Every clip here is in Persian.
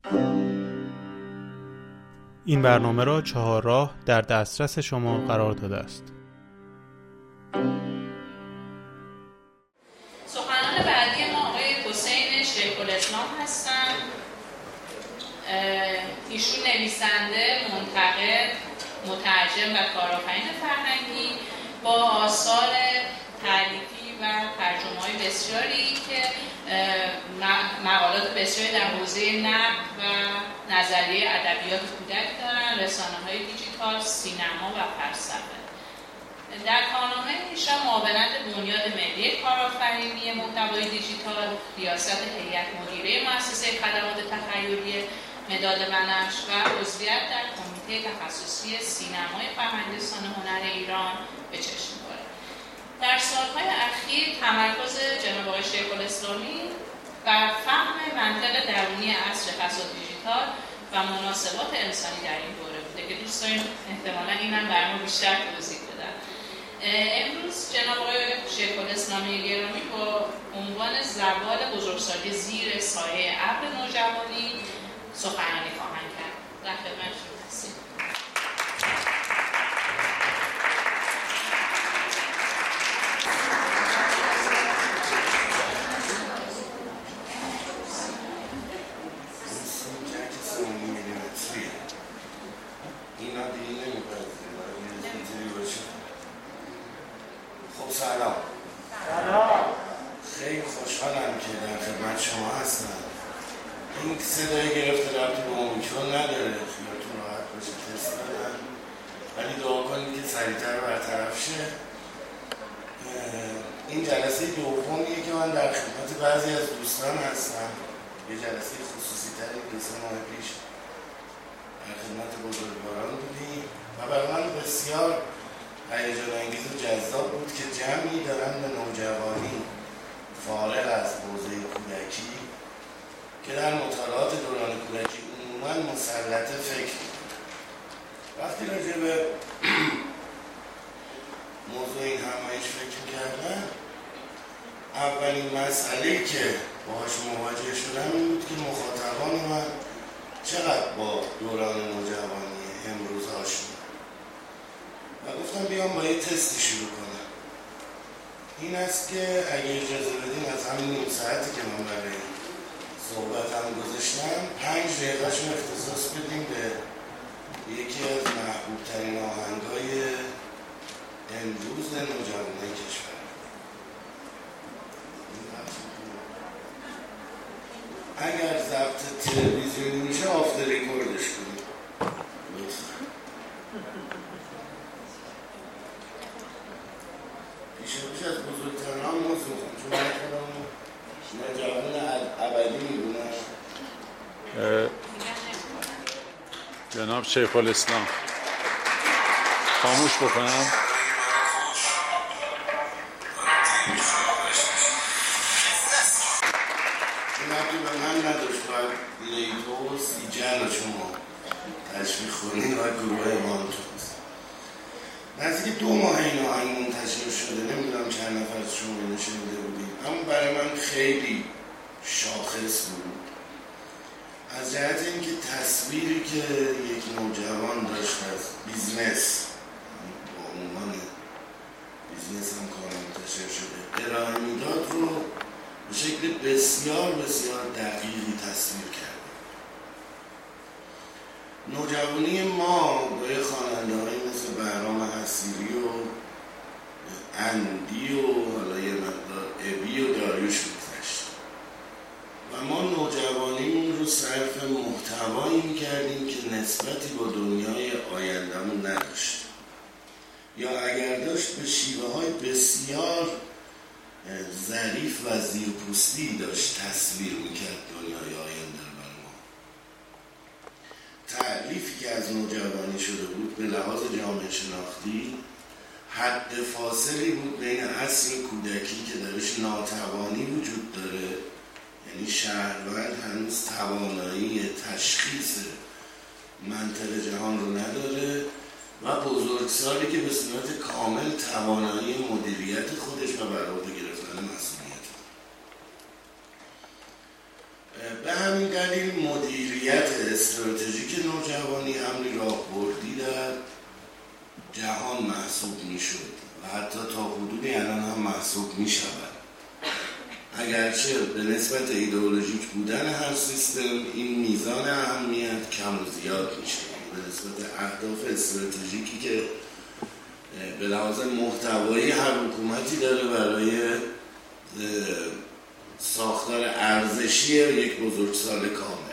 این برنامه را 4 راه در دسترس شما قرار داده است. سخنان بعدی ما آقای حسین شیخ الاسلام هستند. ایشون نویسنده، منتقد، مترجم و کارآفرین فرهنگی با آثار تالیفی و ترجمه‌های بسیاری که مقالات بسیاری در حوزه نقد و نظریه ادبیات کودک دارن، رسانه‌های دیجیتال، سینما و فلسفه. در کارنامه ایشان معاونت بنیاد ملی کارآفرینی محتوای دیجیتال، ریاست هیئت مدیره مؤسسه خدمات تخیلی مداد بنفش و عضویت در کمیته تخصصی سینمای فرهنگستان هنر ایران به چشم می‌خورد. در سالهای اخیر تمرکز جناب آقای شیخ الاسلامی بر فهم منطق درونی عصر فضا دیجیتال و مناسبات انسانی در این دوره بوده که دوست داریم احتمالاً اینم برام بیشتر توضیح بدن. امروز جناب آقای شیخ الاسلامی گرامی با عنوان زوال بزرگسالی زیر سایه ابر نوجوانی سخنرانی خواهند کرد. در خدمتتون هستیم. خب سلام. خیلی خوشحالم که در خدمت شما هستم. این صدای گرفته ربطی به اومیکرون نداره، خیالتون راحت باشه، تست بدن، ولی دعا کنید که سریعتر برطرف شه. این جلسه دومیه که من در خدمت بعضی از دوستان هستم. یه جلسه خصوصی تری 2 ماه پیش در خدمت بزرگواران بودیم و برای من بسیار هیجان انگیز و جذاب بود که جمعی دارن به نوجوانی فارغ از حوزه کودکی که در مطالعات دوران کودکی عموماً مسلط فکر بود. وقتی راجع به موضوع این همایش فکر می‌کردم، اولین مسئله‌ای که باهاش مواجه شدم این بود که مخاطبان من چقدر با دوران نوجوانی امروز آشنا و گفتم بیام با یه تستی شروع کنم. این است که اگه اجازه بدین از همین نیم ساعتی که من برای صحبتم گذاشتم 5 دقیقه‌اش اختصاص بدیم به یکی از محبوب‌ترین آهنگ‌های امروز نوجوانان کشور. اگر ضبط تلویزیونی میشه آفتر ریکوردش کنیم لطفا. پیش از بزرگترین هم موضوع چون من خودم نوجوان ابدی میبونم. جناب شیخ الاسلام خاموش بکنم. نبی به من نداشت باید لیتو و سیجن رو شما تشویق خونین و گروه امام توست. نزدیک 2 ماه این آهنگ منتشر شده، نمیدونم چند نفر از شما اینو شنیده بودیم، اما برای من خیلی شاخص بود از جهت اینکه تصویری که یک نوجوان داشت از بیزنس با عنوان بیزنس هم کار منتشر شده ارائه میداد رو به شکل بسیار بسیار دقیقی تصویر کرد. نوجوانی ما با یه خواننده‌هایی مثل بهرام حصیری و اندی و حالا یه مقدار ابی و داریوش می‌گذشت و ما نوجوانیمون رو صرف محتوایی می‌کردیم که نسبتی با دنیای آینده‌مون نداشت یا اگر داشت به شیوه‌های بسیار ظریف و زیرپوستی داشت تصویر میکرد دنیای آینده رو بر ما. تعریفی که از نوجوانی شده بود به لحاظ جامعه شناختی حد فاصلی بود بین عصر کودکی که درش ناتوانی وجود داره، یعنی شهروند هنوز توانایی تشخیص منطق جهان رو نداره، و بزرگسالی که به صورت کامل توانایی مدیریت خودش و بر عهده گرفتن مسئولیت. به همین دلیل مدیریت هویت استراتژیک نوجوانی امری راهبردی در جهان محسوب میشد و حتی تا حدودی الان هم محسوب میشود. اگرچه به نسبت ایدئولوژیک بودن هر سیستم این میزان اهمیت کم و زیاد میشه به نسبت اهداف استراتژیکی که به لحاظ محتوایی هر حکومتی داره برای ساختار ارزشی یک بزرگسال کامل.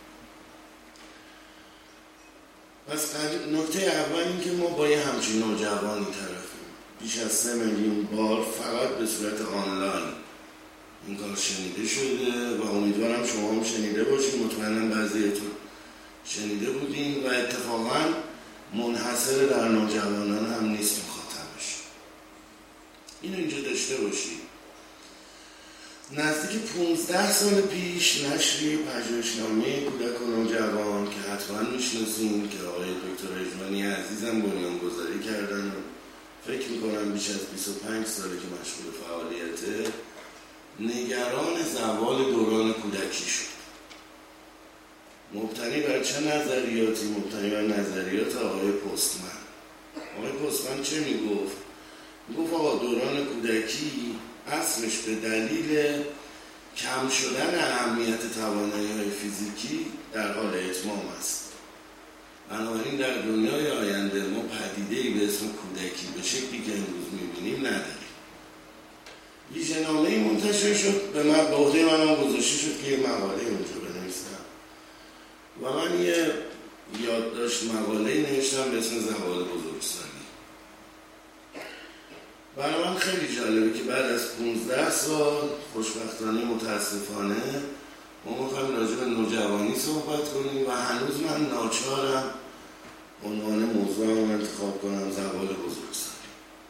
پس نکته اول این که ما با یه همچین نوجوانی طرفیم. بیش از 3 میلیون بار فقط به صورت آنلاین این کار شنیده شده و امیدوارم شما هم شنیده باشید. مطمئنم بعضیتون شنیده بودین و اتفاقا منحصر در نوجوانان هم نیست مخاطبش. اینو اینجا داشته باشید. نزدیک 15 سال پیش نشریه پژوهشنامه کودک و نوجوان که حتما میشناسین که آقای دکتر اجوانی عزیزم بنیانگذاری کردن و فکر میکنم بیش از 25 ساله که مشغول فعالیته، نگران زوال دوران کودکی شد. مبتنی بر چه نظریاتی؟ مبتنی بر نظریات آقای پستمن. آقای پستمن چه میگفت؟ میگفت آقا دوران کودکی اصلش به دلیل کم شدن اهمیت توانایی‌های فیزیکی در حال اتمام است. بنابراین در دنیای آینده ما پدیده‌ای به اسم کودکی به شکلی که امروز می‌بینیم نداریم. ویژه‌نامه‌ای منتشر شد، به عهده منم گذاشته شد که یه مقاله اونجا بنویسم و من یه یادداشت مقاله‌ای نوشتم به اسم زوال بزرگسالی. برای من خیلی جالبه که بعد از 15 سال خوشبختانه متاسفانه ما می‌خوایم راجع به نوجوانی صحبت کنیم و هنوز من ناچارم عنوان موضوعم انتخاب کنم زوال بزرگسالی.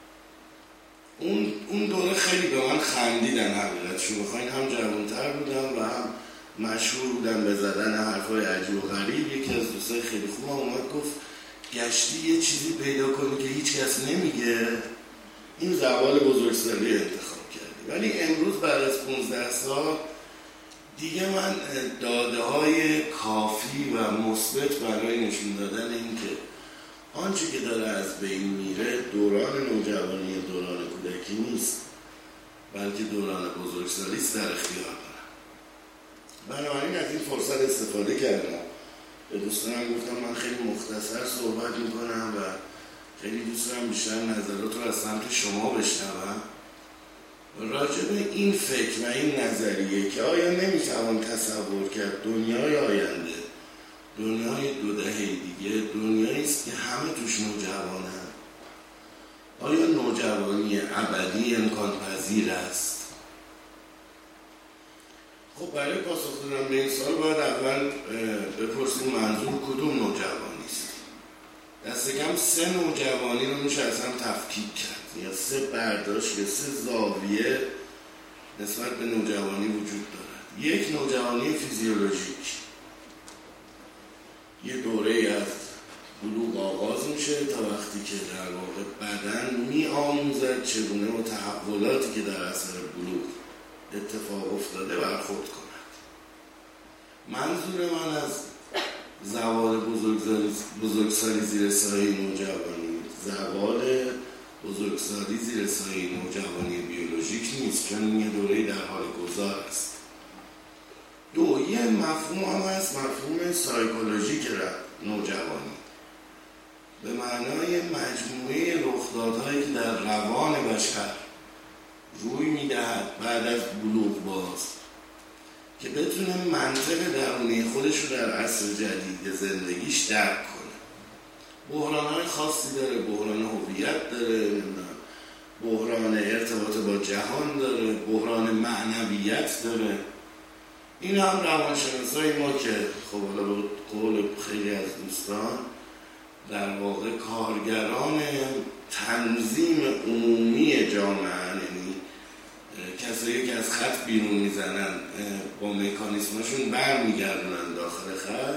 اون دوره خیلی به من خندیدن حقیقتشو بخواین، هم جوان‌تر بودم و هم مشهور بودم به زدن حرفای عجیب و غریب. یکی از دوستای خیلی خوبم اومد گفت گشتی یه چیزی پیدا کنی که هیچ کس نمیگه، این زوال بزرگسالی انتخاب کردی. ولی امروز بعد از 15 سال دیگه من داده های کافی و مثبت برای نشون دادن این که آنچه که داره از بین میره دوران نوجوانی دوران کودکی نیست بلکه دوران بزرگسالی است در اختیار دارم. بنابراین از این فرصت استفاده کردم. به دوستانم گفتم من خیلی مختصر صحبت میکنم و خیلی دوست دارم بیشتر نظرات رو از سمت شما بشنوم راجع به این فکر و این نظریه که آیا نمیتوان تصور کرد دنیای آینده، دنیای 2 دهه دیگه دنیایی است که همه توش نوجوانن. آیا نوجوانی ابدی امکان پذیر است؟ خب برای پاسخ دادن به این سوال باید اول بپرسیم منظور کدوم نوجوانی است. دست کم 3 نوجوانی رو میشه از هم تفکیک کرد یا 3 برداشت یا 3 زاویه نسبت به نوجوانی وجود دارد. یک نوجوانی فیزیولوژیک، یه دوره از بلوغ آغاز میشه تا وقتی که در واقع بدن میآموزد چگونه با تحولاتی که در اثر بلوغ اتفاق افتاده برخورد کند. منظور من از زوال بزرگسالی زیر سایه نوجوانی، زوال بزرگسالی زیر سایه نوجوانی بیولوژیک نیست، چون یه دوره در حال گذار است. یه مفهوم هم هست، مفهوم سایکولوژیک نوجوانی، به معنای مجموعه رخدادهایی که در روان بشر روی میدهد بعد از بلوغ باز که بتونه منطق درونی خودش رو در عصر جدید زندگیش درک کنه. بحران‌های خاصی داره، بحران هویت داره، بحران ارتباط با جهان داره، بحران معنویت داره. این هم روانشناسای ما که خب حالا به قول خیلی از دوستان در واقع کارگران تنظیم عمومی جامعه، یعنی کسایی که از خط بیرون میزنن با مکانیسمشون برمیگردونن داخل خط،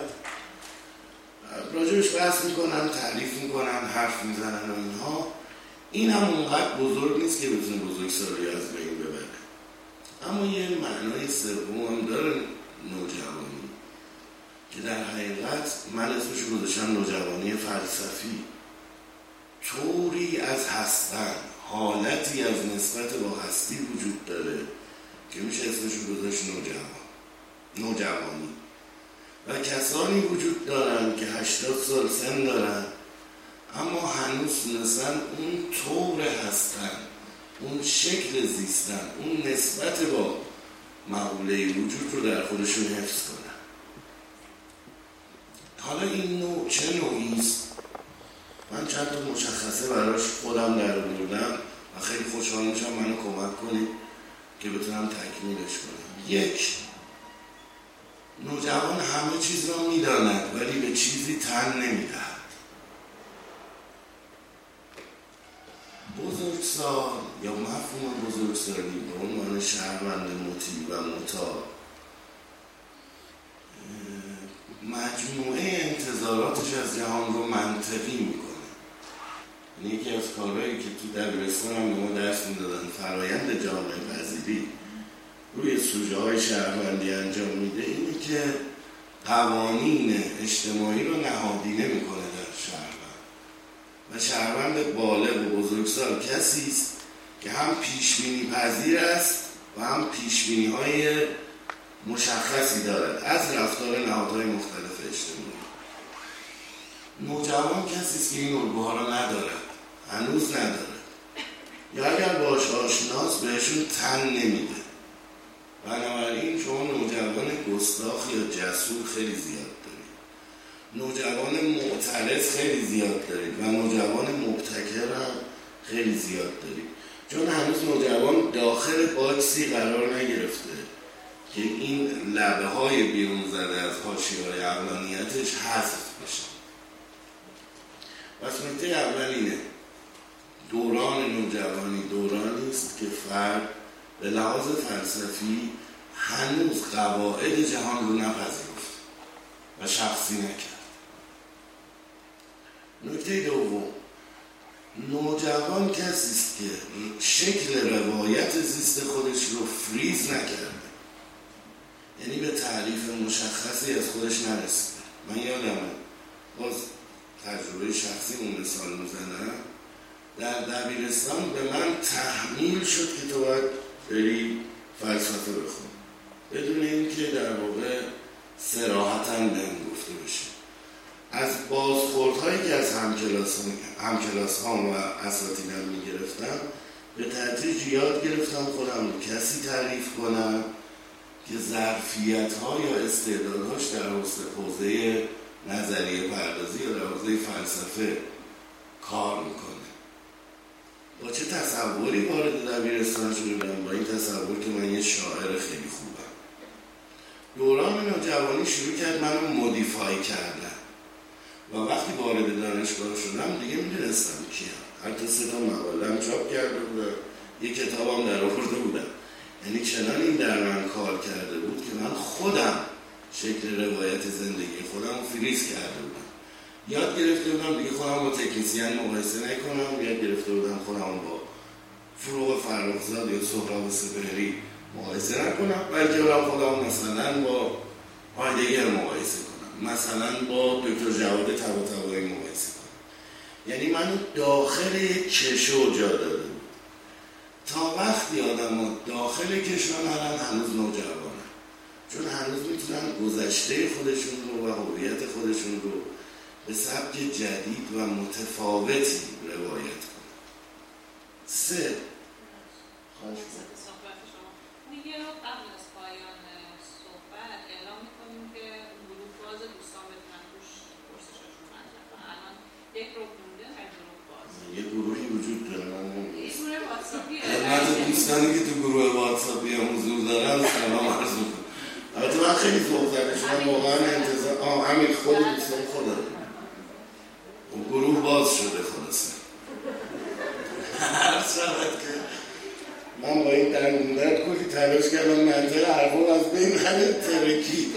راجبش بحث میکنن، تعریف میکنن، حرف میزنن و اینها. این هم اونقدر بزرگ نیست که بتونه بزرگسالی از بین ببره. اما یه معنای سوم هم داره نوجوانی که در حقیقت من اسمش رو گذاشتم نوجوانی فلسفی. طوری از هستن، حالتی از نسبت با هستی وجود داره که میشه اسمش رو گذاشت نوجوانی. و کسانی وجود دارن که 80 سال سن دارن اما هنوز تونستن اون طور هستن، اون شکل زیستن، اون نسبت با مقوله وجود رو در خودشون حفظ کنن. حالا این نوع چه نوعیست؟ من چند تا مشخصه براش خودم در آوردم و خیلی خوشحال میشم منو کمک کنید که بتونم تکمیلش کنم. یک، نوجوان همه چیز را میداند ولی به چیزی تن نمیدهد. بزرگسال یا مفهوم بزرگسالی به عنوان شهروند مطیع و مطاع مجموعه انتظاراتش از جهان رو منطقی میکنه. یکی از کارهایی که تو دبیرستان هم به ما درس میدادن، فرایند جامعه پذیری روی سوژه های شهروندی انجام میده، اینه که قوانین اجتماعی رو نهادینه میکنه در شهروند. و شهروند بالغ و بزرگسال کسی است که هم پیشبینی پذیر است و هم پیشبینی های مشخصی دارد از رفتار نهادهای مختلف اجتماعی. نوجوان کسی است که این الگوها را ندارد، هنوز ندارد، یا اگر باش آشناست بهشون تن نمیده. بنابراین شما نوجوان گستاخ یا جسور خیلی زیاد دارید، نوجوان معترض خیلی زیاد دارید و نوجوان مبتکر هم خیلی زیاد دارید، چون هنوز نوجوان داخل باکسی قرار نگرفته که این لبه های بیرون زده از حاشیه‌های عقلانیتش حذف بشه. پس نکته اول اینه، دوران نوجوانی دورانی است که فرد به لحاظ فلسفی هنوز قواعد جهان رو نپذیرفت و شخصی نکرد. نکته دوم، نوجوان کسی است که شکل روایت زیست خودش رو فریز نکرده، یعنی به تعریف مشخصی از خودش نرسیده. من یادمه، باز تجربه شخصی اون مثال میزنم، در دبیرستان به من تحمیل شد که تو باید بری فلسفه بخون، بدون اینکه در واقع صراحتاً بهم گفته بشه. از بازخوردهایی که از همکلاس هم و اساتیدم میگرفتم به تدریج یاد گرفتم خودم رو کسی تعریف کنم که ظرفیت‌ها یا استعدادهاش در حوزه نظریه پردازی یا در حوزه فلسفه کار میکنه. با چه تصوری وارد دبیرستان شدم؟ با این تصور که من یه شاعر خیلی خوبم. دوران نوجوانی شروع کرد منو مودیفای کردن و وقتی وارد دانشگاه شدم دیگه میدونستم کیم. حتی 3 تا مقاله‌ام چاپ کرده بودم، یه کتابم در آورده بودم. یعنی چنان این در من کار کرده بود که من خودم شکل روایت زندگی خودم فریز کرده بودم. یاد گرفته بودم دیگه خودم با تکنیسیان مقایسه نکنم، یاد گرفته بودم خودم با فروغ فرخزاد یا سهراب سپهری مقایسه نکنم، بلکه خودم مثلا با هایدگر مقایسه کنم، مثلا با دکتر جواد طباطبایی مقایسه کنم. یعنی من داخل یک کشو جا داده بود. تا وقتی آدم ها داخل کشو نرن هنوز نوجوانن، چون هنوز میتونن گذشته خودشون رو و هویت خودشون رو به سبک جدید و متفاوتی روایت کنن. 3 میگه قبل از پایان صحبت اعلام میکنیم که گروه باز دوستان بتونن توش پرسششون مطرح کنن. الان یک رو مونده از گروه باز. یه گروهی وجود داره، اسم واتساپی خدمت دوستانی که تو گروه واتساپی هم حضور دارن سلام عرض میکنم. البته من خیلی ذوق زده شدم، واقعا انتظار همین خود دوستان خودم گروه باز شده. خلاصه هر شود که من با این درموندت کلی تلاش کردم منطقه حرفم از بین همه ترکی.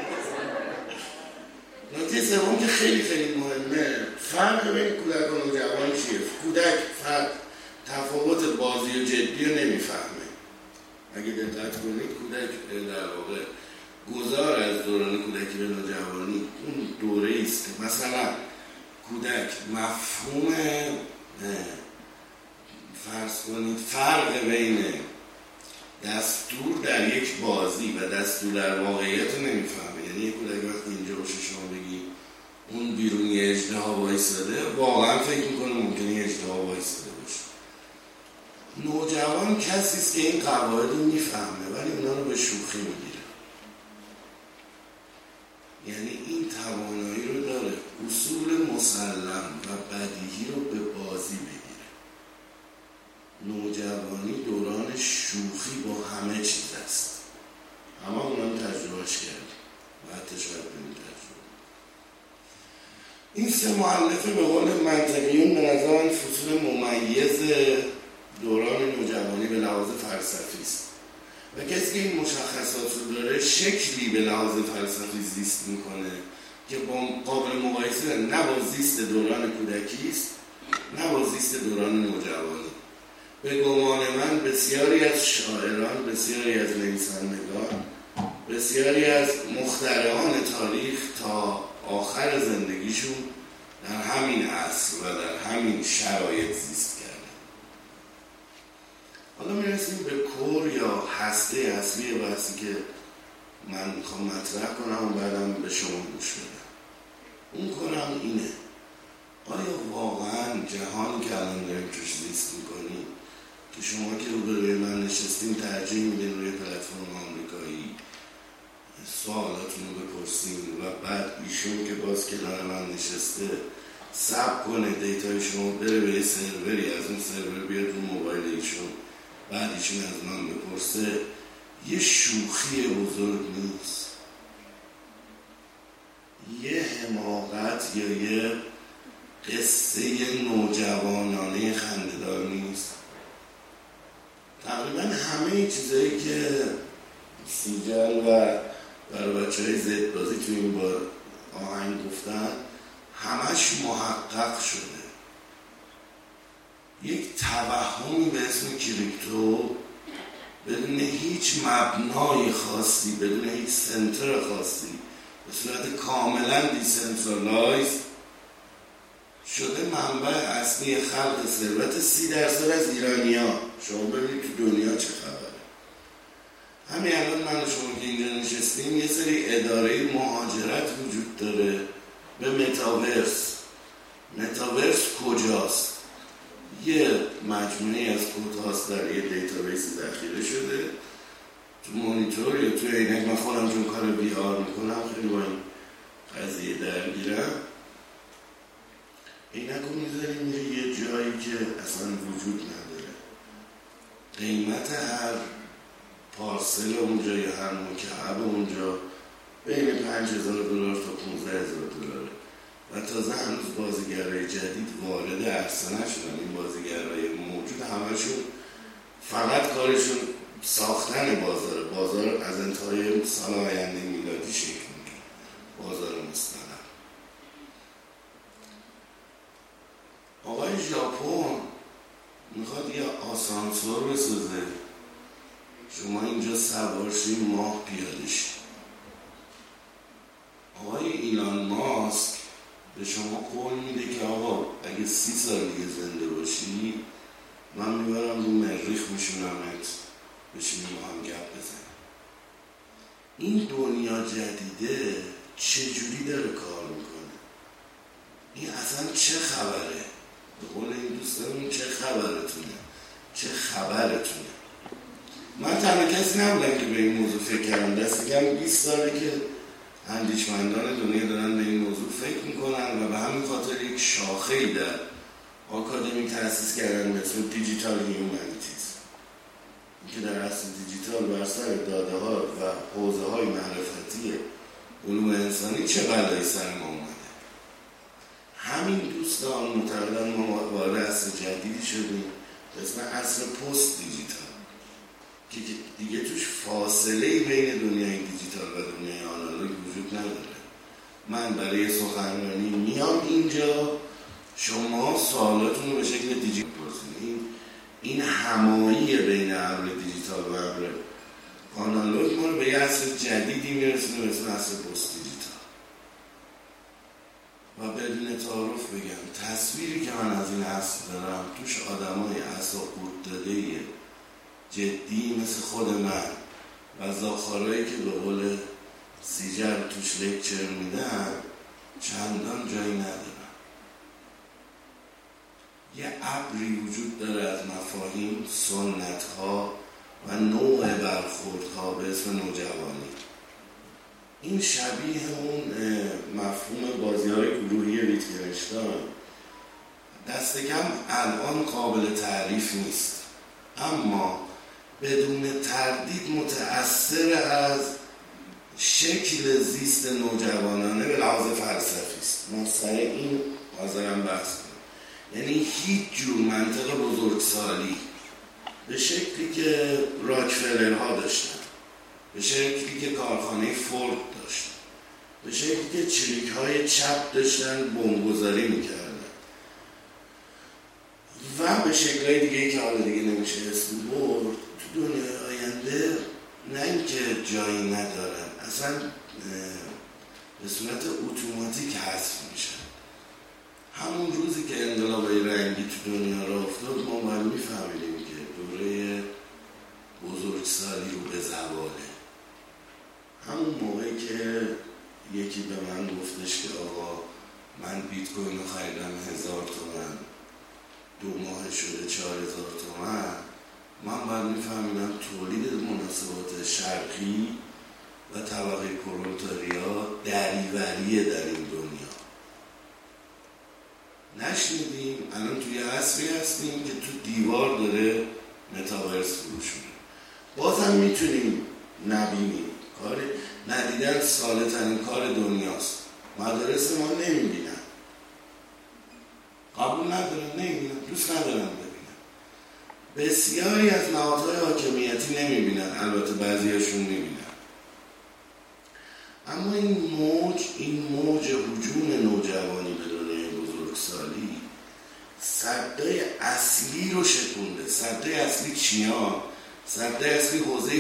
نکته سوم که خیلی خیلی مهمه، فرق بین کودک و نوجوان چیه؟ کودک تفاوت بازی و جدی رو نمیفهمه. اگه دقت کنید کودک در واقع گذار از دوران کودکی به نوجوانی اون دوره است که مثلا کودک مفهوم فرض کنید فرق بین دستور در یک بازی و دستور در واقعیت رو نمیفهمه. یعنی یک کودک وقتی اینجا باشه شما بگی اون بیرون یه اژدها وایساده، واقعا فکر میکنه ممکنه یه اژدها وایساده باشه. نوجوان کسی است که این قواعد رو میفهمه ولی اونا رو به شوخی میگیره. یعنی این توانایی رو داره اصول مسلم و بدیهی رو به بازی بگیره. نوجوانی دوران شوخی با همه چیز است. همه اونم تجربهش کرد و حتی شاید بینید تجربه. این سه مؤلفه به قول منطقیون به نظرم فصول ممیز دوران نوجوانی به لحاظ فلسفی است و کسی که این مشخصات رو داره شکلی به لحاظ فلسفی زیست میکنه که با قابل مقایسه نه با زیست دوران کودکی است نه با زیست دوران نوجوانی. به گمان من بسیاری از شاعران، بسیاری از نویسندگان، بسیاری از مخترعان تاریخ تا آخر زندگیشون در همین عصر و در همین شرایط زیست کردن. حالا میرسیم به کور یا هسته اصلی بحثی که من میخوام مطرح کنم و بعدم به شما گوش بدم. اون کورم اینه: آیا واقعا جهانی که الان داریم توش زیست میکنیم که شما که روبروی من نشستیم ترجیح میدین روی پلتفرم آمریکایی سوالاتون رو بپرسیم و بعد ایشون که باز کنار من نشسته ثبت کنه دیتای شما بره به یه سروری، از اون سرور بیاد رو موبایل ایشون، بعد ایشون از من بپرسه، یه شوخی بزرگ نیست؟ یه حماقت یا یه قصه نوجوانانه خنده‌دار نیست؟ تقریبا همه چیزایی که سیجل و برای بچه‌های زد بازی تو این بار آهنگ گفتن همش محقق شده. یک توهمی به اسم کریپتو بدون هیچ مبنای خاصی، بدون هیچ سنتر خاصی، به صورت کاملا دیسنترالایز شده منبع اصلی خلق ثروت 30% از ایرانی‌ها. شما ببینید تو دنیا چه خبره. همین الان من و شما که اینجا نشستیم یه سری اداره مهاجرت وجود داره به متاورس. متاورس کجاست؟ یه مجموعه از کدهاست در یه دیتابیس ذخیره شده تو مانیتور یا تو عینک. من خودم چون کار بی آر میکنم خیلی با این قضیه درگیرم. عینک رو میذاری میره یه جایی که اصلا وجود نداره. قیمت هر پارسل اونجا یا هر مکعب اونجا بین $5,000 تا $15,000 و تازه هنوز بازیگرای جدید وارد عرصه نشدن. این بازیگرای موجود همشون فقط کارشون ساختن بازار از انتهای سال آینده میلادی شکل میگیره، بازار مستقل. آقای ژاپن میخواد یه آسانسور بسازه، شما اینجا سوارشی ماه پیاده شی. آقای ایلان ماسک به شما قول میده که آقا اگه 30 سال دیگه زنده باشی من میبرم رو مریخ میشونمت بشینیم با هم گپ بزنیم. این دنیا جدیده چجوری داره کار میکنه؟ این اصلا چه خبره؟ به قول این دوستانمون چه خبرتونه؟ چه خبرتونه؟ من تنها کسی نبودم که به این موضوع فکر کردم. دست کم 20 ساله که اندیشمندان دنیا دارن به این موضوع فکر میکنن و به همین خاطر یک شاخه‌ای در آکادمی تأسیس کردن به اسم دیجیتال هیومانیتیز که در اصل دیجیتال بر سر داده ها و حوزه های معرفتی علوم انسانی چه بلایی سر ما اومده. همین دوستان معتقدن ما وارد عصر جدیدی شدیم به اسم عصر پست دیجیتال که دیگه توش فاصله بین دنیای دیجیتال و دنیای آنالوگ وجود نداره. من برای سخنرانی میام اینجا، شما سوالاتون رو به شکل دیجیتال پرسید. این همایی بین امر دیجیتال و امر آنالوگ ما رو به یه عصر جدیدی میرسونه به اسم عصر پست دیجیتال. و بدون تعارف بگم تصویری که من از این عصر دارم توش آدمای عصاقورت داده جدی مثل خود من و زاخارایی که به قول سیجر توش لکچر میدن چندان جایی ندارن. یه ابری وجود داره از مفاهیم، سنت‌ها و نوع برخوردها به اسم نوجوانی. این شبیه اون مفهوم بازی‌های گروهی ویتگنشتاین دست کم الان قابل تعریف نیست، اما بدون تردید متأثر از شکل زیست نوجوانانه به لحاظ فلسفی است. ما سر این حاضرم بحث کنیم. یعنی هیچ جور منطق بزرگسالی به شکلی که راکفلرها داشتن، به شکلی که کارخانه فورد داشت، به شکلی که چریک‌های چپ داشتن بمبگذاری میکردن و به شکل‌های دیگه که حالا دیگه نمیشه اسم برد، تو دنیای آینده نه اینکه جایی ندارن، اصلا به صورت اتوماتیک حذف میشن. همون روزی که انقلاب رنگی تو دنیا را افتاد ما باید میفهمیدیم که دوره بزرگسالی رو به زواله. همون موقعی که یکی به من گفتش که آقا من بیت کوین رو خریدم 1000 تومن، 2 ماه شده 4000 تومن، من باید میفهمیدم تولید مناسبات شرقی و طبقه پرولتاریا دریوریه در این دنیا. نشنیدیم الان توی عصری هستیم که تو دیوار داره متاورس فروش میره. بازم میتونیم نبینیم، کار ندیدن ساده ترین کار دنیاست. مدارس ما نمیبینن، قبول ندارن، نمیبینن، دوست ندارن ببینن. بسیاری از نهادهای حاکمیتی نمیبینن، البته بعضیاشون میبینن. اما این موج هجوم نوجوانی به دنیای بزرگسالی سده اصلی رو شکونده. سده اصلی چیان؟ سده اصلی حوزه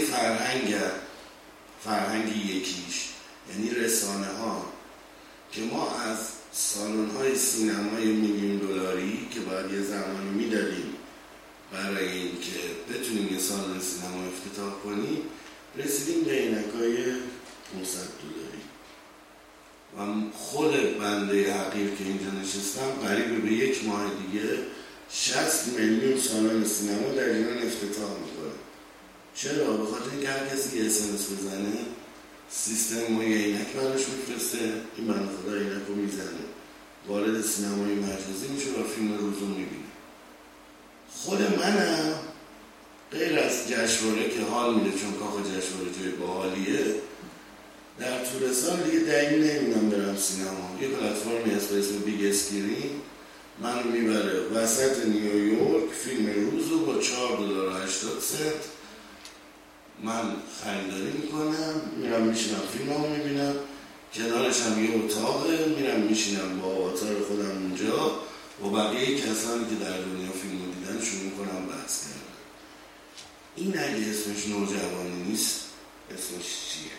فرهنگ یکیش، یعنی رسانه ها، که ما از سالن های سینمای میلیون دلاری که باید یه زمانی میدادیم برای اینکه بتونیم یه سالن سینما افتتاح کنیم، رسیدیم به عینکای 500 دلاری. و خود بنده حقیر که اینجا نشستم قریب به 1 ماه دیگه 60 میلیون سالن سینما در ایران افتتاح میکنه. چرا؟ به خاطر اینکه هر کسی یه SMS بزنه سیستم ما یه عینک براش میفرسته، این بنده خدا عینک رو میزنه، وارد سینمای مجازی میشه و فیلم روزو میبینه. خود منم غیر از جشنواره که حال میده چون کاخ جشنواره جای باحالیه، در طول سال دیگه دلیل نمیدونم برم سینما. یه پلتفرمی هست به اسم بیگ اسکرین، منو میبره وسط نیویورک، فیلم روزو با $4.80 من خریداری میکنم، میرم میشینم فیلممو میبینم، کنارش هم یه اتاقه، میرم میشینم با آواتار خودم اونجا و بقیه کسانی که در دنیا فیلمو دیدن شروع میکنم بحث کردن. این اگه اسمش نوجوانی نیست اسمش چیه؟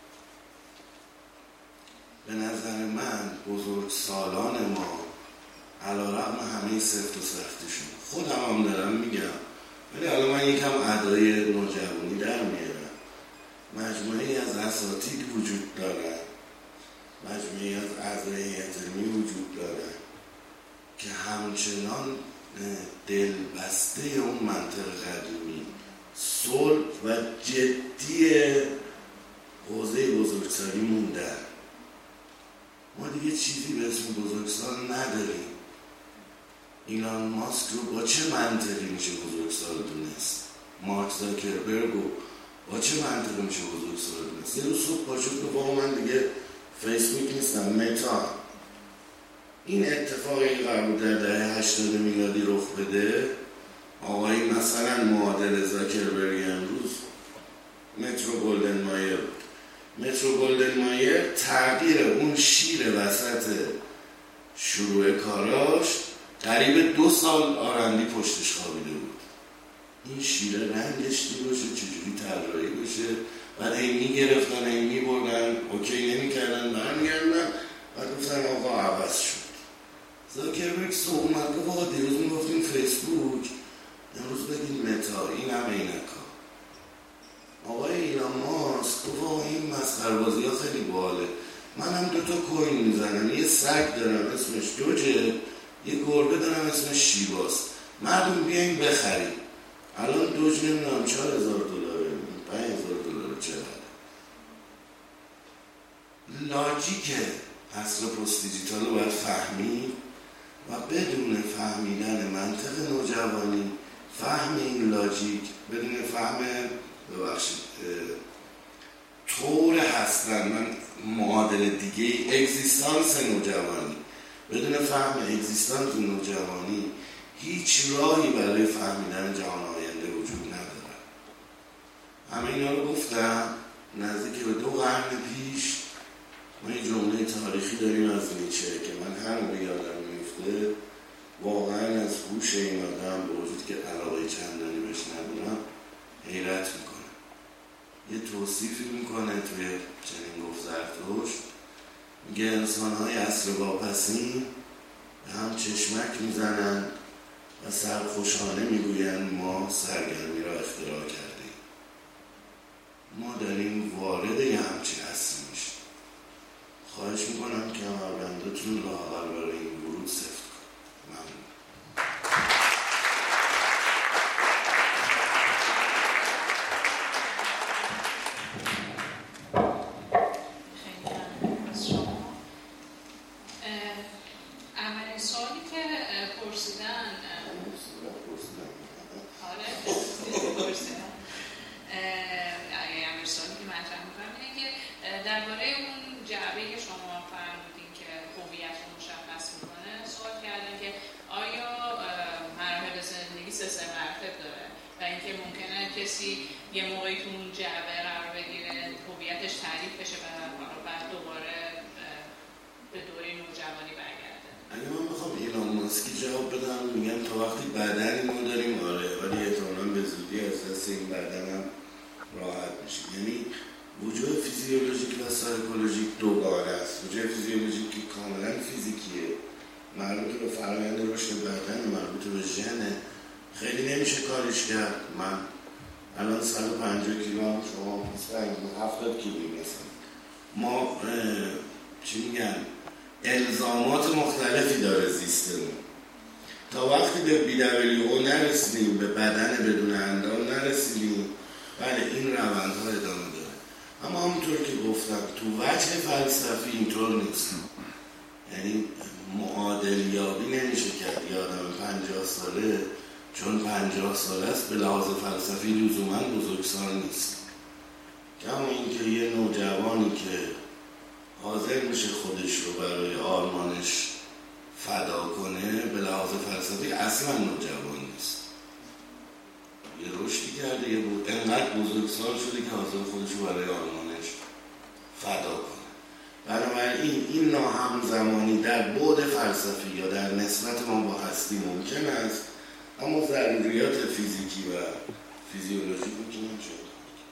به نظر من بزرگسالان ما علیرغم همه سفت و سختیشون، خودم هم دارم میگم، ولی حالا من یکم ادای نوجوانی در میارم، مجموعی از اساتید وجود دارن، مجموعی از اعضای هیئت علمی وجود دارن که همچنان دلبسته اون منطق قدیمی، صلح و جدی حوزه بزرگسالی موندن. ما دیگه چیزی به اسم بزرگسال نداریم. ایلان ماسک رو با چه منطقی میشه بزرگسال دونست؟ مارک زاکربرگ رو با چه منطقی میشه بزرگسال دونست؟ یه روز صبح پاشد که با من دیگه فیسبوک نیستم، متا. این اتفاقی قرار بود در دهه 80 میلادی رخ بده، آقای مثلا معادل زاکربرگ امروز مترو گلدن مایر بود. مترو گلدن مایر تغییر اون شیر وسط شروع کاراش قریب 2 سال آرندی پشتش خوابیده بود. این شیره رنگش چی باشه، چجوری طراحی بشه. بعد هی میگرفتن هی میبردن، اوکی نمیکردن، برمیگردن، بعد گفتن آقا عوض شد. زاکربرگ اومد گفت آقا دیروز میگفتیم فیسبوک، امروز بگیم متا، این هم عینک‌ها. آقای ایلان ماسک گفت آقا این مسخره‌بازی ها خیلی باحاله، منم 2 کوین میزنم، یه سگ دارم اسمش دوجه، یه گربه دارم اسمش شیباست، مردم بیاین بخریم. الان دوج نمیدونم $4,000 $5,000 چقدر. لاجیک عصر پست دیجیتال رو باید فهمید و بدون فهمیدن منطق نوجوانی، فهم این لاجیک، بدون فهم طور هستن من معادل دیگه اگزیستانس نوجوانی، بدون فهم اگزیستانس نوجوانی هیچ راهی برای فهمیدن جهان آینده وجود نداره. همه اینا رو گفتم. نزدیک به 2 قرن پیش ما یه جمله تاریخی داریم از نیچه که من هر موقع یادم میفته واقعا از هوش این آدم با وجود که علاقه چندانی بهش ندارم حیرت میکنه. یه توصیفی میکنه توی چنین گفت زرتشت، میگه انسان‌های عصر واپسین به هم چشمک میزنن و سرخوشانه میگویند ما سرگرمی را اختراع کردیم. ما داریم وارد یه همچین عصری میشیم. خواهش میکنم که کمربندتون را حال برای این ورود سفت کنید. ممنون. اولین سوالی که پرسیدن اولین سوالی که مطرح میکنم اینه که درباره اون جعبه که شما فرمودین که هویت رو مشخص میکنه سوال کردن که آیا مراحل زندگی 3 مراتب داره و اینکه ممکنه کسی یه موقعی تو اون جعبه قرار بگیره هویتش تعریف بشه و بعد دوباره به دوره نوجوانی برگرده. اگه من بخوام ایلان ماسکی جواب بدم میگم تا وقتی بدنی ما داریم آره، ولی احتمالاً به زودی از دست این بدن هم راحت میشیم. یعنی وجود فیزیولوژیک و سایکولوژیک دوگانه است. وجود فیزیولوژیک که کاملا فیزیکیه، مربوط به فرآیند رشد بدن، مربوط به ژنه، خیلی نمیشه کارش کرد. من الان 150 کیلو هم، شما 70 کیلو مثلا. ما چی میگن الزامات مختلفی داره زیستمون. تا وقتی به BWO نرسیدیم، به بدن بدون اندام نرسیدیم، بله این روندها ادامه داره. اما همونطور که گفتم تو وجه فلسفی اینطور نیست. یعنی معادل یابی نمیشه کرد. یه آدم 50 ساله چون 50 ساله است به لحاظ فلسفی لزوما بزرگسال نیست. کما اینکه یه نوجوانی که حاضر میشه خودش رو برای آرمانش فدا کنه به لحاظ فلسفی اصلا نوجوان نیست. یه رشدی کرده، یه بود انقدر بزرگسال شده که حاضر خودش رو برای آرمانش فدا کنه. بنابراین این ناهمزمانی در بعد فلسفی یا در نسبت ما با هستی ممکن است، اما ضروریات فیزیکی و فیزیولوژی میتونن شد.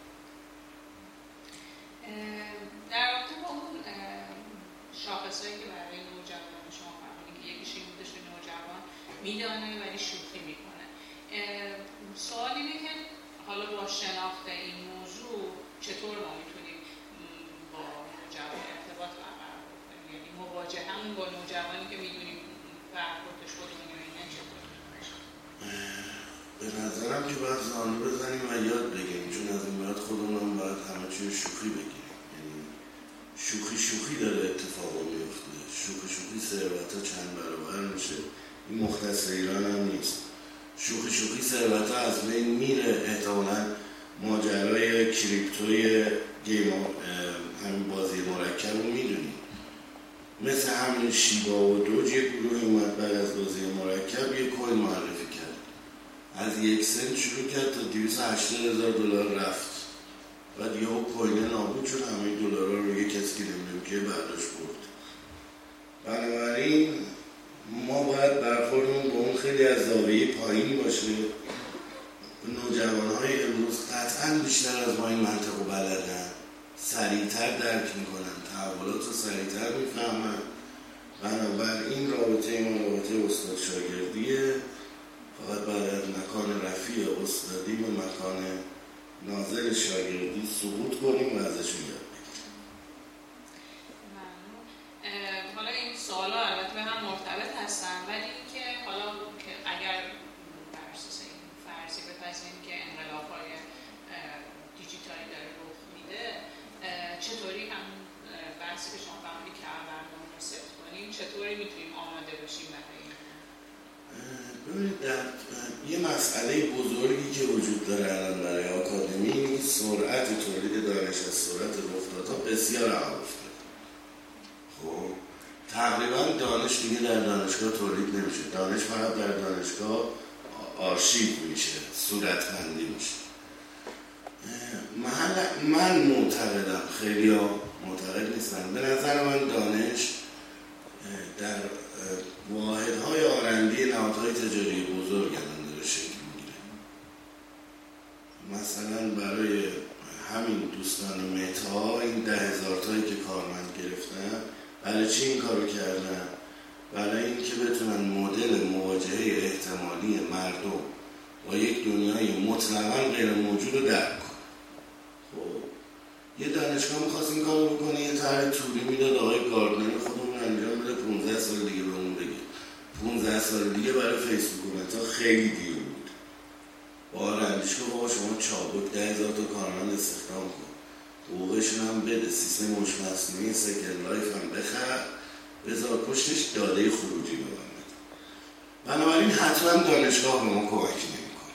در رابطه با اون شاخصهایی که برای نوجوان شما فرمودین که یکیش این بودش که نوجوان میدانه ولی شوخی میکنه، سوال اینه که حالا با شناخت این موضوع چطور ما میتونیم با نوجوان ارتباط برقرار کنیم؟ یعنی مواجهه‌مون با نوجوانی که میدونیم برخوردش با دنیای نه چطور میشه؟ به نظرم که باید زانو بزنیم و یاد بگیریم، چون از این بعد خودمون باید همه چیز شوخی بگیریم. یعنی شوخی داره اتفاق میفته. شوخی ثروت‌ها چند برابر میشه. این مختص ایران هم نیست. شوخی ثروت‌ها از بین میره. احتمالاً ماجرای کریپتوی همین بازی مرکب رو میدونیم. مثل همین شیبا و دوج یک گروه اومد بعد از بازی مرکب یک کوین معرفی کرد. از 1 سنت شروع کرد تا $280,000 رفت. بعد یهو کوین نابود شد، همه دلارا رو یه کسی که نمیدونم که برداشت برد. بنابراین ما باید برخوردمون با اون خیلی از زاویه پایین باشه. نوجوانهای امروز قطعا بیشتر از ما این منطق رو بلدن، سریعتر درک میکنن، تحولات رو سریعتر میفهمن. بنابراین رابطه ما رابطه استاد شاگردیه، فقط باید از مکان رفیع استادی به مکان نازل شاگردی سقوط کنیم و ازشون یاد بگیریم. حالا این سوالا البته به هم مرتبط هستن، ولی اینکه حالا اگر بر اساس این فرضی بپذیریم که انقلاب‌های دیجیتالی داره رخ میده، چطوری هم بحثی که شما فهمیدید که برنامه رو ست کنیم، چطوری میتونیم آماده باشیم برای این؟ ببینید یه مسئله بزرگی که وجود داره الان برای آکادمی، سرعت تولید دانش از سرعت رخدادها بسیار عقب افتاده. خب تقریبا دانش دیگه در دانشگاه تولید نمیشه، دانش فقط در دانشگاه آرشیو میشه، صورتبندی میشه. من معتقدم، خیلی ها معتقد نیستن، به نظر من دانش در واحدهای آرندی نهادهای تجاری بزرگ هم داره شکل میگیره. مثلا برای همین دوستان متا این 10,000 تایی که کارمند گرفتن، برای چی این کارو کردن؟ برای اینکه بتونن مدل مواجهه احتمالی مردم با یک دنیای مطلقاً غیر موجود رو درک کنن. خب یه دانشگاه می‌خواست این کارو بکنه، یه طرح توری میداد آقای گاردنر خودمون انجام بده، 15 سال دیگه بهمون بگه. 15 سال دیگه برای فیسبوک و متا خیلی دیر بود. با رندشگاه بابا شما چابک 10,000 تا کارمند استخدام کن، حقوقشون هم بده، سیستم هوش مصنوعی سکند لایف هم بخر، بذار پشتش داده خروجی به من بده. بنابراین حتما دانشگاه به ما کمکی نمیکنه.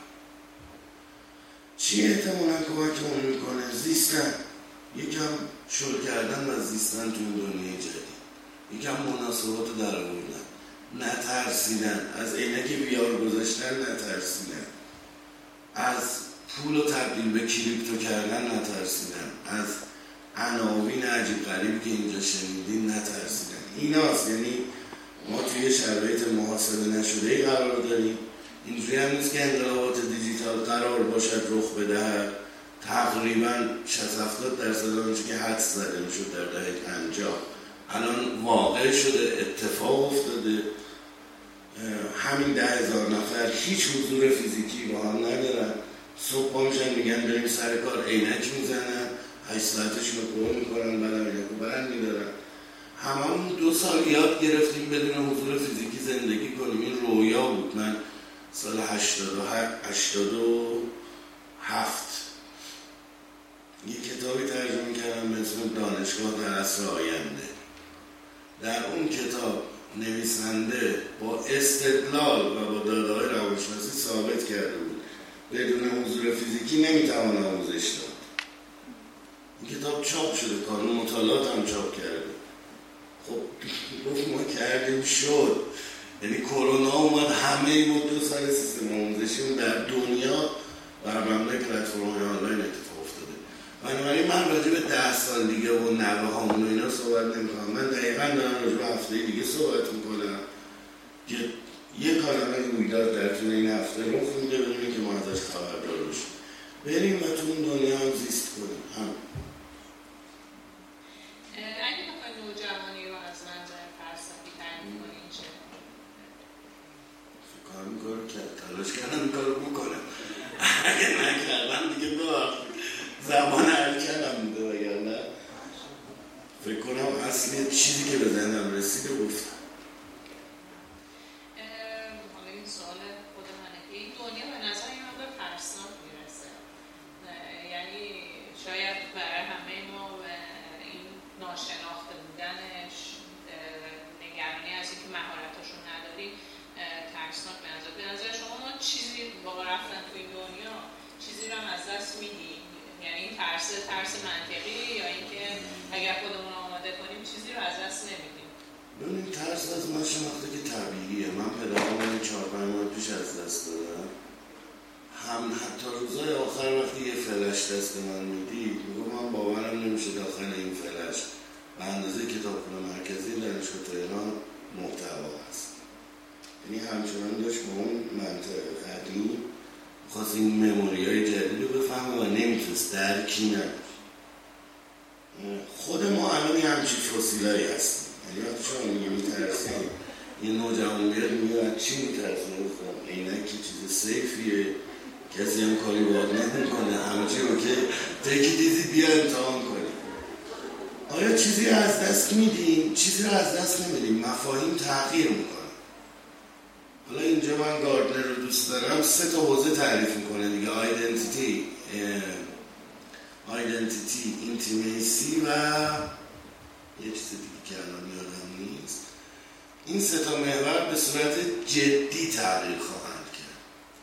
چی احتمالا کمکمون میکنه؟ زیستن، یکم شل کردن و زیستن تو دنیای جدید، یکم مناسبات رو در آوردن، نترسیدن از عینک بیار گذاشتن، نترسیدن از پول رو تبدیل به کریپتو کردن، نترسیدن از عناوین عجیب غریبی که اینجا شنیدیم، نترسیدن. ایناست. یعنی ما توی شرایط محاسبه نشده‌ای قرار داریم. اینجوری هم نیست که انقلابات دیجیتال قرار باشد رخ بدهد. تقریبا 60-70% آنچه که حدس زده میشد در دهه 50 الان واقع شده، اتفاق افتاده. همین 10,000 نفر هیچ حضور فیزیکی با هم ندارن، صبح پا میشن میگن بریم سر کار، عینک میزنن، 8 ساعتشون رو پر میکنن، بعد عینک رو برن میدارن. هممون 2 سال یاد گرفتیم بدون حضور فیزیکی زندگی کنیم. این رویا بود. من سال 87 یک کتابی ترجمه کردم به اسم دانشگاه در عصر آینده. در اون کتاب نویسنده با استدلال و با داده‌های روانشناسی ثابت کرده بود بدون حضور فیزیکی نمیتوان آموزش داد. این کتاب چاپ شده، کانون مطالعات هم چاپ کرده. خب گفت ما کردیم شد. یعنی کرونا اومد، همه ما 2 سال سیستم آموزشی در دنیا بر مبنای پلتفرم‌های آنلاین اتفاق افتاده. بنابراین من راجع به 10 سال دیگه و نوه هامون و اینا صحبت نمی‌کنم. من دقیقاً دارم راجع به هفته دیگه صحبت می‌کنم که یک کارنامه رویداد در طول این هفته رخ میده، بدونیم که ما ازش خبردار باشیم، بریم و تو اون دنیا هم زیست کنیم. اگه بخواید نوجوانی رو از منظر فلسفی تعریف کنین چه؟ کار میکنم که تلاش کردم این کارو بکنم. اگه نکردم دیگه ببخشید زبان حل کردم میده، وگرنه فکر کنم اصلی چیزی که به ذهنم رسیده گفتم. حالا این سوال خود منه که این دنیا به نظر این مقدار ترسناک میرسه، یعنی شاید برای همه ما این ناشناخته بودنش، نگرانی از اینکه مهارتاشو نداریم ترسناک به نظر شما ما چیزی واقعا رفتن توی دنیا چیزی رو هم از دست میدیم؟ یعنی این ترس منطقی یا اینکه اگر خودمون آماده کنیم چیزی رو از دست نمیدیم؟ ببینید ترس از ناشناخته که طبیعیه. من پدرم 4-5 ماه پیش از دست دادم. حتی روزای آخر وقتی یه فلش دست من میدید میگم من باورم نمیشه داخل این فلش به اندازه کتابخونه مرکزی دانشگاه تهران محتوا هست. یعنی همچنان داشت با اون منطق قدیم خواست این مموریای جدید رو بفهمه و نمیتونست، درکی نداشت. خود ما الان یه همچین فسیلایی هستیم. یعنی وقتی شما میترسیم یه نوجوان بیاد میاد چی میترسیم؟ عینک چیز سیفیه، کسی هم کاری باید نمیکنه، همه چی رو که تکی دیزی بیا امتحان کنیم. آیا چیزی رو از دست میدیم؟ چیزی رو از دست نمیدیم. مفاهیم تغییر میکنه. حالا اینجا من گاردنر رو دوست دارم 3 تا حوزه تعریف میکنه دیگه: آیدنتیتی، اینتیمیسی و یه چیز دیگه که الان یادم نیست. این 3 تا محور به صورت جدی تغییر خواهند کرد.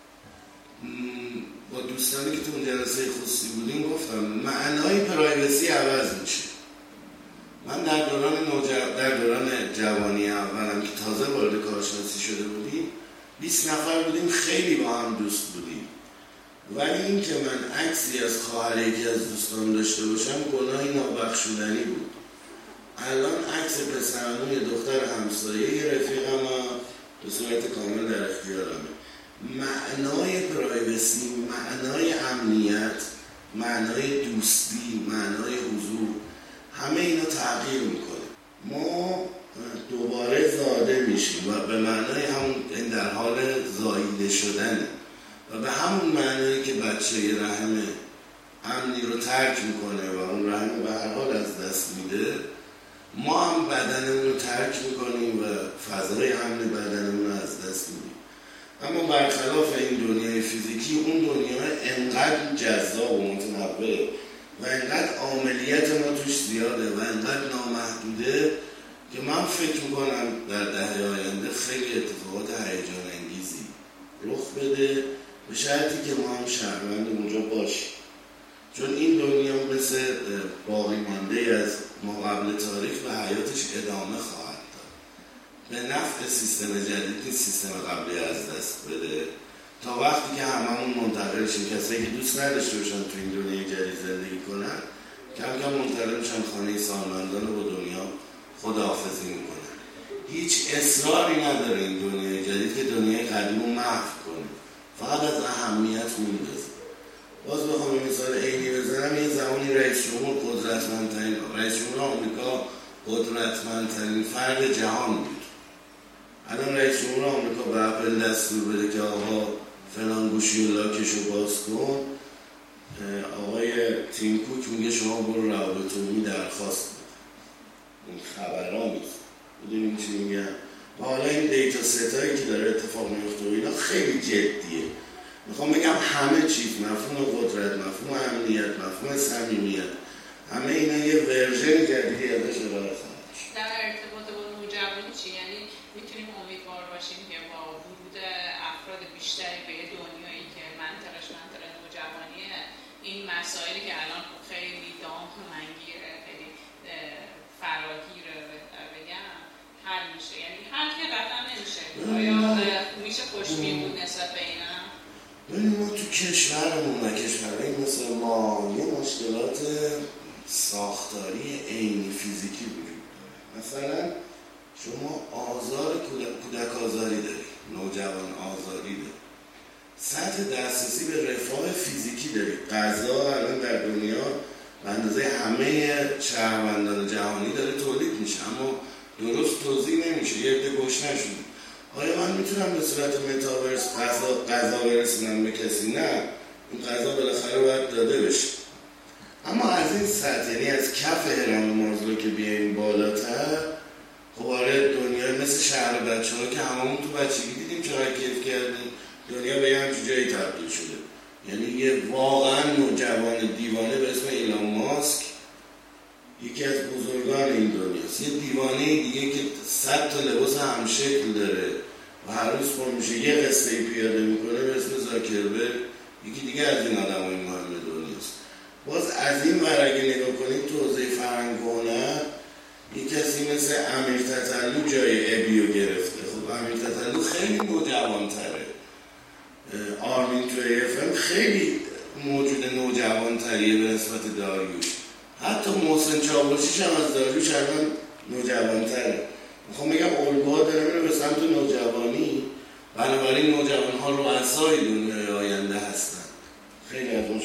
با دوستانی که تو اون جلسه خصوصی بودیم گفتم معنای پرایوسی عوض میشه. من در دوران جوانی اولم که تازه وارد کارشناسی شده بودیم 20 نفر بودیم، خیلی با هم دوست بودیم، ولی این که من عکسی از خواهر یکی از دوستان داشته باشم گناهی نابخشودنی بود. الان عکس پسرم یه دختر همسایه یه رفیقم به صورت کامل در اختیارمه. معنای پرایوسی، معنای امنیت، معنای دوستی، معنای حضور، همه اینا تغییر میکنه. ما دوباره زاده میشیم و به معنای همون در حال زاییده شدن و به همون معنایی که بچه یه رحم امنی رو ترک میکنه و اون رحم به هر حال از دست میده، ما هم بدنمون رو ترک میکنیم و فضای امن بدنمون رو از دست میدیم. اما برخلاف این دنیای فیزیکی، اون دنیا انقدر جذاب و متنوع و انقدر عاملیت ما توش زیاده و انقدر نامحدوده که من فکر میکنم در دهه آینده خیلی اتفاقات هیجان انگیزی رخ بده، به شرطی که ما هم شهروند اونجا باشیم. چون این دنیا مثل باقی مانده از ما قبل تاریخ به حیاتش ادامه خواهد داد. به نفع سیستم جدیدی سیستم قبلی از دست بده تا وقتی که هممون منتقل شیم. کسایی که دوست نداشته باشن تو این دنیای جدید زندگی کنن کم کم منتقل میشن خانه سالمندان و با دنیا خداحافظی میکنن. هیچ اصراری نداره این دنیای جدید که دنیای قدیم رو محو کنه، فقط از اهمیت میندازه. باز بخوام یه مثال عینی بزنم، یه زمانی رئیس جمهور آمریکا قدرتمندترین فرد جهان بود. الان رئیس جمهور آمریکا به اپل دستور بده که آقا فلان گوشی و لاکشو باز کن، آقای تیم کوک میگه شما برو روابط عمومی درخواست بده. این خبرها نیست، بودیم چی میگن. و حالا این دیتا ستایی که داره اتفاق میفته و اینا خیلی جدیه. میخوام بگم همه چیز، مفهوم قدرت، مفهوم امنیت، مفهوم صمیمیت، همه اینا یه ورژن جدیدی ازش ارائه خواهد شد. در ارتباط با نوجوانی چی؟ یعنی میتونیم امیدوار باشیم که با ورود افراد بیشتری به دنیایی که منطقه نوجوانیه، این مسائلی که الان خیلی دامنگیره، خیلی فراگیره بگم، حل میشه. یعنی حل که قطعا نمیشه. آیا میشه خوشبین بود نسبت به اینا؟ ما تو کشورمون و کشورهایی مثل ما یه مشکلات ساختاری عینی فیزیکی وجود داره. مثلا شما کودک آزاری داری، نوجوان آزاری داری، سطح دسترسی به رفاه فیزیکی داری. غذا الان در دنیا به اندازه همه شهروندان جهانی داره تولید میشه، اما درست توزیع نمیشه، یه عده گشنه‌شون. آیا من میتونم به صورت متاورس غذا برسونم به کسی؟ نه، این غذا بالاخره باید داده بشه. اما از این سطح، یعنی از کف هرم مازلو که بیاییم بالاتر، خب آره دنیا مثل شهر بچه ها که هممون تو بچگی دیدیم چقدر کیف کردیم، دنیا به یه همچین جایی تبدیل شده. یعنی یه واقعا نوجوان دیوانه به اسم ایلان ماسک یکی از بزرگان این دنیاست، یه دیوانه دیگه که 100 تا لباس همشکل داره و هر روز پر میشه یه قصه پیاده میکنه به اسم زاکربرگ، یکی دیگه از این آدمای مهم دنیاست. باز از این ور اگه نگاه کنید تو حوزه فرهنگ و هنر، یه کسی مثل امیر تتلو جای ابیو گرفته. خب امیر تتلو خیلی نوجوان‌تره، آرمین تو AFM خیلی موجود نوجوان‌تریه به نسبت داریوش، حتی محسن چاوشیش هم از داریوش الان نوجوان‌تره. میخوام بگم الگوها داره میره به سمت نوجوانی، بنابراین نوجوان‌ها رؤسای دنیای آینده هست.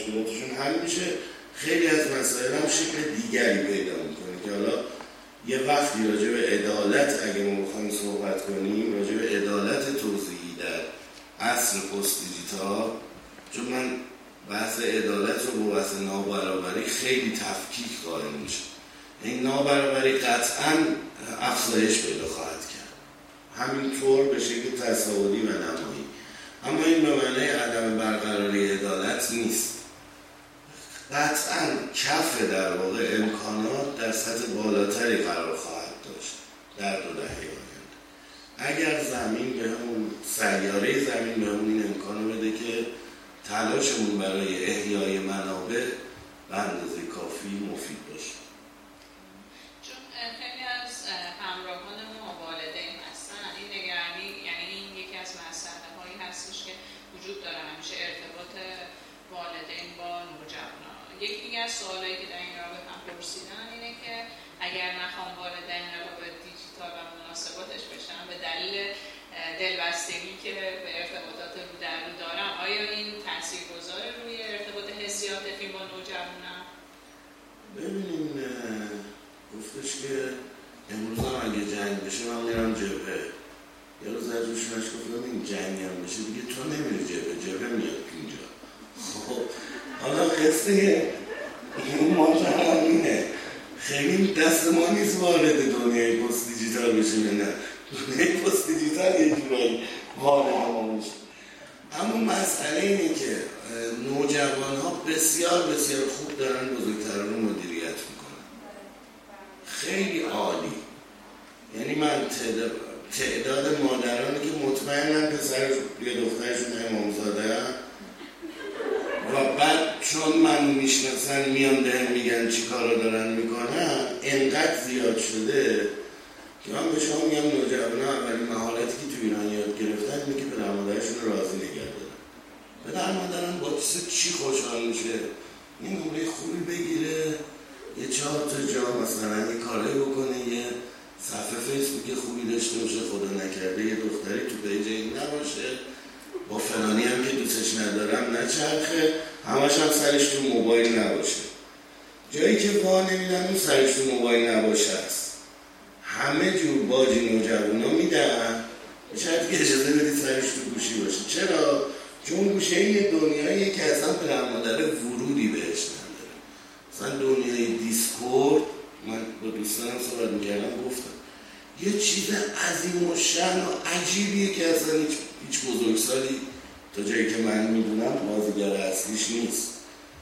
مشکلاتشون حل میشه، خیلی از مسائل هم شکل دیگری پیدا میکنه که حالا یه وقتی راجع به عدالت اگه ما بخوایم صحبت کنیم، راجع به عدالت توزیعی در عصر پست دیجیتال، چون من بحث عدالت رو با بحث نابرابری خیلی تفکیک قائل میشه. این نابرابری قطعاً افزایش پیدا خواهد کرد، همینطور به شکل تصاعدی و نمایی، اما این به معنی عدم برقراری عدالت نیست. قطعاً کف در واقع امکانات در سطح بالاتری قرار خواهد داشت در 2 دهه آینده اگر زمین به همون سیاره زمین به همون این امکانو بده که تلاشمون برای احیای منابع به اندازه کافی مفید باشه. چون خیلی از همراهان ما والدین هستن، این نگرانی، یعنی این یکی از مسئله هایی هستش که وجود داره همیشه، ارتباط والدین با نوجوانان. یکی دیگه از سوالایی که در این رابطه هم پرسیدن اینه که اگر نخوام واردین روابط دیجیتال و مناسباتش بشن به دلیل دلبستگی که به ارتباطات رو در رو دارم، آیا این تاثیرگذاره روی ارتباط حسی عاطفی با نوجوانان؟ ببینیم گفتش که امروز هم اگه جنگ بشه من میرم جبهه. یه روز از روشونش گفتم این جنگ هم بشه دیگه تو نمیری جبهه میاد اینجا. خب حالا قصه این ماجرا اینه، خیلی دست ما نیست وارد دنیای پست دیجیتال بشیم، نه دنیای پست دیجیتال یه جورایی وارد ما میشه. اما مسئله اینه که نوجوان ها بسیار بسیار خوب دارن بزرگتران رو مدیریت میکنن، خیلی عالی. یعنی من تعداد مادرانی که مطمئنن پسر یا دخترشون امامزاده و بعد چون من میشناسن میان بهم میگن چی کارا دارن میکنن انقدر زیاد شده که من به شما میگم نوجوانان اولین مهارتی که تو ایران یاد گرفتن اینه که پدر مادرشون رو راضی نگه دارن. پدر مادرم با چی خوشحال میشه؟ یه نمره خوبی بگیره، یه 4 تا جا مثلا یه کاری بکنه، یه صفحه فیسبوک خوبی داشته باشه، خدا نکرده یه دختری تو پیج این نباشه، با فلانی هم که دوستش ندارم نچرخه، همش هم سرش تو موبایل نباشه. جایی که وا نمیدن اون سرش تو موبایل نباشه است. همه جور باجی نوجوانا میدن، شاید که اجازه بدید سرش تو گوشی باشه. چرا؟ چون گوشه یه دنیاییه که اصلا پدر مادر ورودی بهش نداره. مثلا دنیای دیسکورد، من با دوستانم صحبت میکردم گفتم یه چیز عظیم و شأن و عجیبیه که اصلا هیچ بزرگسالی تا جایی که من میدونم بازیگر اصلیش نیست.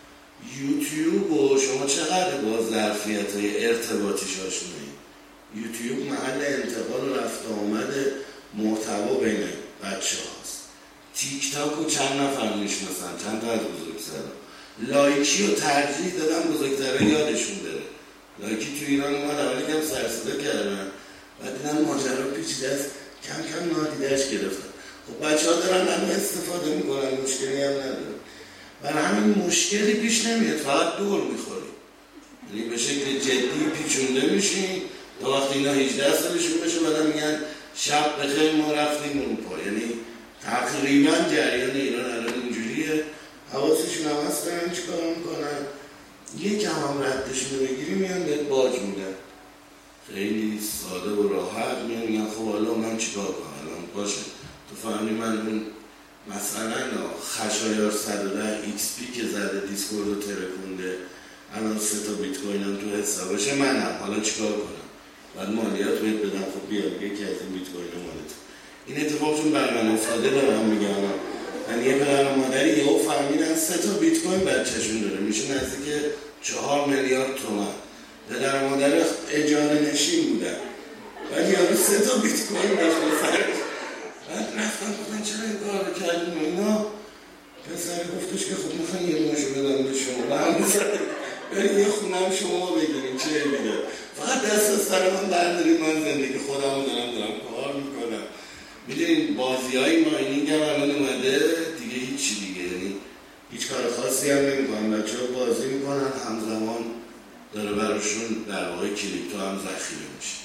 یوتیوب و شما چقدر با ظرفیت‌های ارتباطیش آشنایی؟ یوتیوب محل انتقال و رفت آمد محتوا بین بچه هاست. تیک تاک و چند نفر میشناسن، چند تا از بزرگسالان. لایکی و ترجیح دادن بزرگترها یادشون بره. لایکی تو ایران اومد اولی کم سرصدا کردن، بعد دیدن ماجرا پیچیده است، کم کم نادیده‌اش گرفتن. خب بچه‌ها دارن همه استفاده میکنن، مشکلی هم ندارن. برای همین مشکلی پیش نمیاد، فقط دور میخوری. یعنی به شکل جدی پیچونده میشین تا وقتی اینا 18 سالشون بشه بعد میگن شب بخیر ما رفتیم اروپا. یعنی تقریبا جریان ایران الان اینجوریه، حواسشون هم هست دارن چی کار میکنن، یکم هم ردشون رو بگیری میان بهت باج میدن. خیلی ساده و راحت میگن خب حالا من چیکار کنم الان باشه تو فهمی من اون مثلا خشایار 110 XP که زده دیسکورد رو ترکونده الان 3 تا بیت کوین هم تو حسابشه، منم حالا چیکار کنم؟ بعد مالیات بهت بدم. خب بیا یکی از این بیت کوین مالت. این اتفاق چون بر من افتاده دارم میگم، من یه پدر مادری یهو فهمیدن 3 تا بیت کوین بچه‌شون داره، میشه نزدیک 4 میلیارد تومان. پدر مادر اجاره نشین بودن ولی یارو 3 تا بیت کوین داشت سرش. بعد رفتن گفتن چرا این کار رو کردیم اینا؟ پسر گفتش که خب میخوان یه ماشو بدم به شما و همون بریم یه خونم شما بگیریم چه میگه، فقط دست از سر من برداریم، من زندگی خودمو دارم کار میکنم. میدونین بازی های ماینینگ هم الان اومده دیگه، هیچی دیگه، یعنی هیچ کار خاصی هم نمیکنن، بچه ها بازی میکنن همزمان داره براشون در واقع کریپتو هم ذخیره میشه.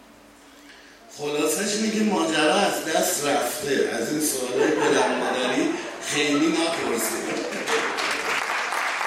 خلاصش اینه که ماجرا از دست رفته. از این سوالای پدر مادری خیلی نپرسید.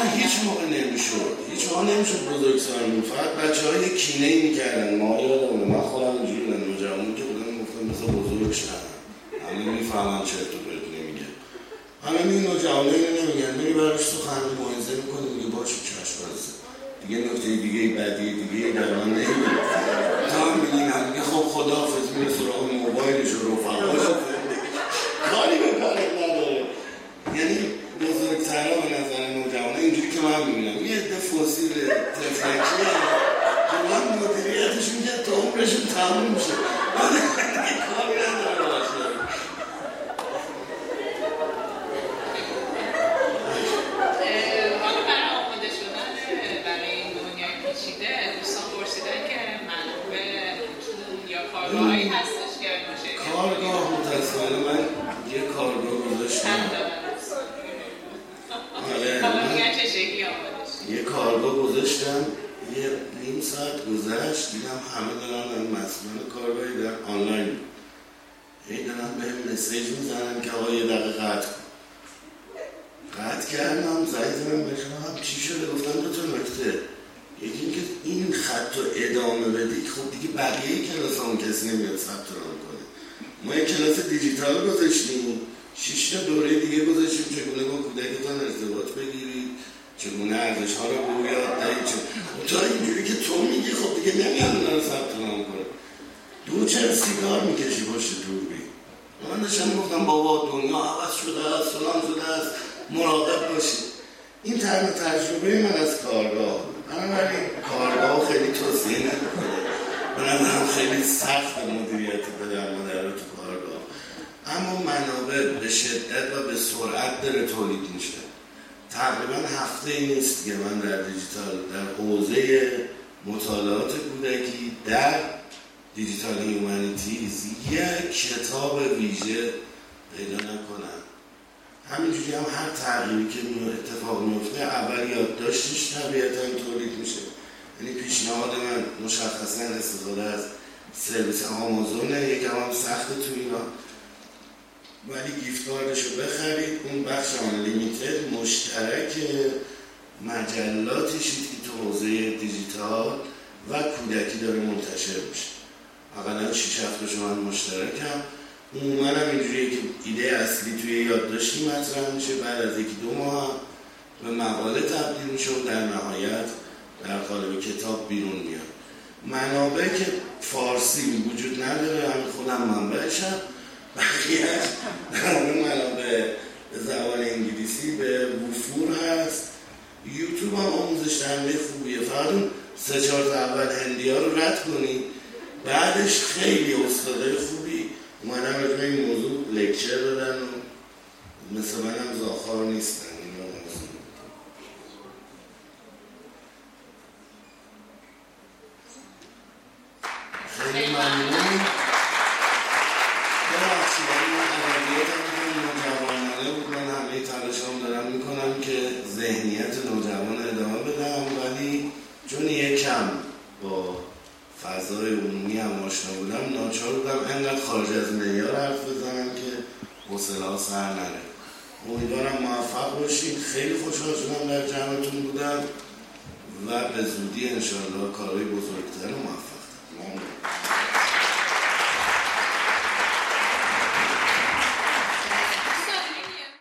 هیچ موقع نمیشد بزرگسالان. فقط بچه‌ها یه کینه‌ای می‌کردن. ما یادمونه، من خودم اینجوری بودم، نوجوانی که بودم گفتم مثلا بزرگ شدن، همه میفهمن چرت و پرت نمیگن. همه این نوجوانان اینو نمیگن، میری براش سخن موعظه می‌کنی، میگه باشه چشم بازه. دیگه نکته دیگه بدی دیگه در من نمیگه. تا میگن خب خداحافظ، میره سراغ موبایلش و رفقاش. کاری به کارت نداره. یعنی بزرگترها به نظر نوجوانه اینجوری که من میبینم یه عده فسیل تفلکیه که من مدیریتشون که تا عمرشون تموم میشه، دیگه کاری نداره باشه. حالا برای آماده شدن برای این دنیای پیچیده دوستان پرسیدن که منابع یا کارگاهایی هستش که باشه؟ کارگاه متاسفانه من یه کارگاه گذاشتم. یه کارگاه گذاشتم، یه نیم ساعت گذشت دیدم همه دارن مسئولان کارگاهی در آنلاین دارن بهم مسیج میزنن که آقا یه دقیقه قطع کردم، زنگ زدم بهشون چی شده؟ گفتم دو تا نکته، یکی اینکه این خط رو ادامه بدی خب دیگه بقیه کلاسامون کسی نمیاد ثبت نام کنه. ما یه کلاس دیجیتال گذاشتیم، 6 تا دوره دیگه گذاشتیم چگونه با کودکتان ارتباط بگیرید، چگونه ارزش‌ها رو به یاد دهید. تا اینجوری که تو میگی خب دیگه نمیاد اونا رو ثبت نام کنه. دو چرا سیگار میکشی پشت دوربین؟ من داشتم گفتم بابا دنیا عوض شده است، فلان شده است، مراقب باشید. این تجربه من از کارگاه بود. بنابراین کارگاه خیلی توصیه نمی‌کنه. به نظرم خیلی سخت مدیریت پدر مادر رو تو کارگاه، اما منابع به شدت و به سرعت داره تولید میشه. تقریبا هفته‌ای نیست که من در دیجیتال در حوزه مطالعات کودکی در دیجیتال هیومانیتیز یک کتاب ویژه پیدا نکنم. همینجوری هم هر تغییری که اتفاق میفته اول یادداشتش طبیعتاً تولید میشه. یعنی پیشنهاد من مشخصاً استفاده از سرویس آمازونه، یکم هم سخت تو ایران، ولی گیفت کاردشو بخرید. اون بخش آن لیمیتد مشترک مجلاتیشید که تو حوزه دیجیتال و کودکی داره منتشر میشه. حداقل 6-7 تاشو من مشترکم. عموما هم اینجوریه که ایده اصلی توی یادداشتی مطرح میشه، بعد از 1-2 ماه به مقاله تبدیل میشه و در نهایت در قالب کتاب بیرون میاد. منابع که فارسی وجود نداره، هم خودم منبعشم، بقیه‌اش در منابع به زبان انگلیسی به وفور هست. یوتیوب هم آموزش دهنده خوبیه، فقط اون 3-4 تا اول هندی ها رو رد کنید، بعدش خیلی استادای خوبی اومدن راجع به این موضوع لکچر دادن و مثل منم زاخار نیستن. خیلی ممنون. ببخشید من ادبیاتم که نوجوانانه بود، من همه تلاشام دارم میکنم که ذهنیت نوجوان ادامه بدم، ولی چون یکم با فضای عمومی هم آشنا بودم ناچار بودم انقدر خارج از معیار حرف بزنم که حوصله‌ها سر نره. امیدوارم موفق باشید. خیلی خوشحال شدم در جمعتون بودم و به زودی انشاءالله کارهای بزرگتر و موفق